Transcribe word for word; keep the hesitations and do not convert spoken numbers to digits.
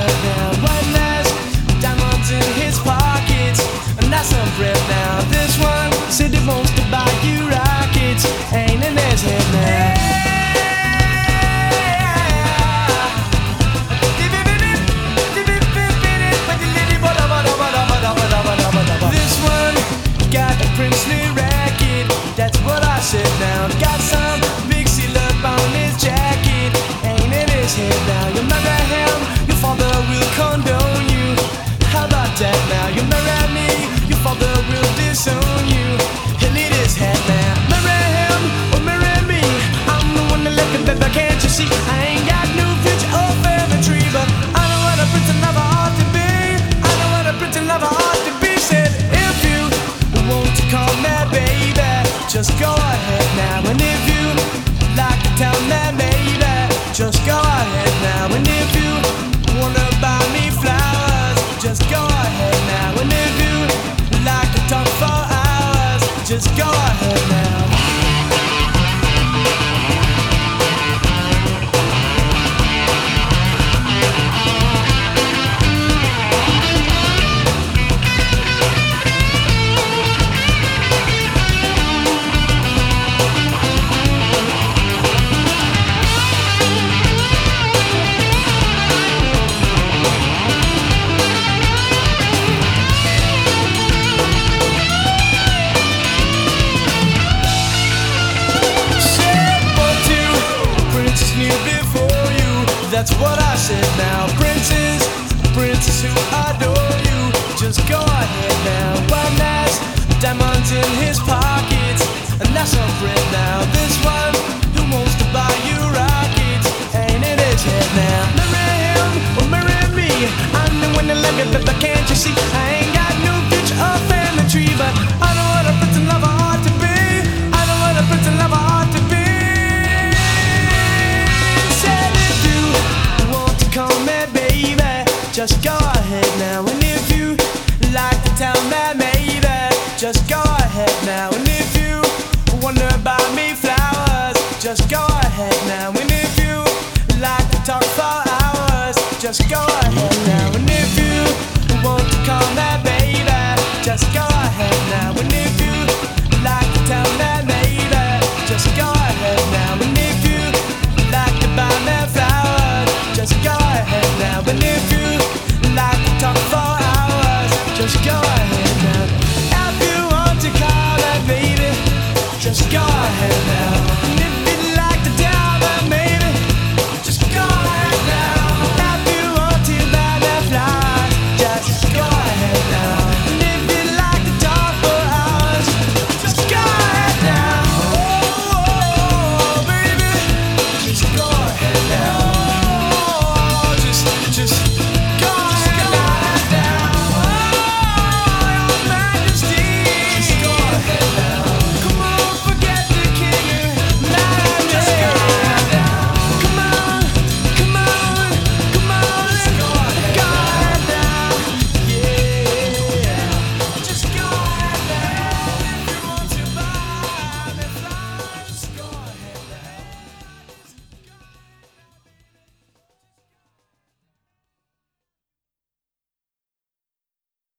head now. One last diamonds in his pockets, and that's some bread now. This one said he wants to buy you rockets, ain't in his head now. This one got a princely racket, that's what I said now. Got some big seal up on his jacket, ain't in his head now. You marry him, your father will condone you. How about that now? You marry me, your father will disown you. He'll eat his head now. Marry him or marry me, I'm the one that left him, baby, can't you see? I ain't got no future or family tree, but I know what a prince and lover ought to be. I know what a prince and lover ought to be. Said if you want to call me baby, just go ahead now. And if you like to tell me maybe, just go ahead now. And if you wanna buy me flowers, just go ahead now. And if you like to talk for hours, just go ahead now. That's what I said now. Princes, princes who adore you, just go ahead now. One has diamonds in his pockets, and that's some bread now. This one who wants to buy you rockets, ain't in his head now. Marry him or marry me, I'm the one that love you, but can't you see? I ain't got no future or family tree, but I know what a prince and lover ought to be. I know what a prince and lover ought to be. Call me baby, just go ahead now. And if you like to tell me maybe, just go ahead now. And if you wanna buy me flowers, just go ahead now. And if you like to talk for hours, just go ahead now. And if you want to call me